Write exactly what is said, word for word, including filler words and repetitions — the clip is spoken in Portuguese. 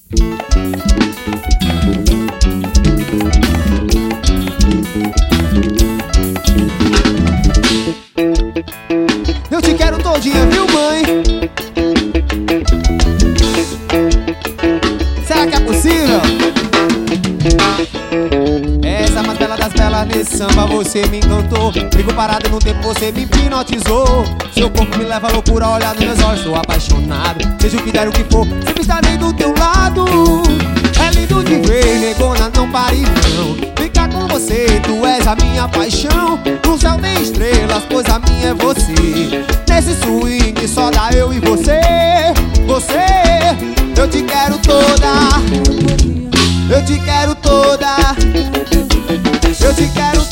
Eu te quero todinha, viu, mãe? Será que é possível? Essa é mais bela das belas nesse samba, você me encantou. Fico parado no tempo, você me hipnotizou. Seu corpo me leva à loucura, olhar nos meus olhos, sou apaixonado. Seja o que der, o que for, sempre estarei do teu lado. É lindo de ver, negona, não pare não. Ficar com você, tu és a minha paixão. No céu tem estrelas, pois a minha é você. Nesse swing só dá eu e você. Você, eu te quero toda. Eu te quero toda. Eu te quero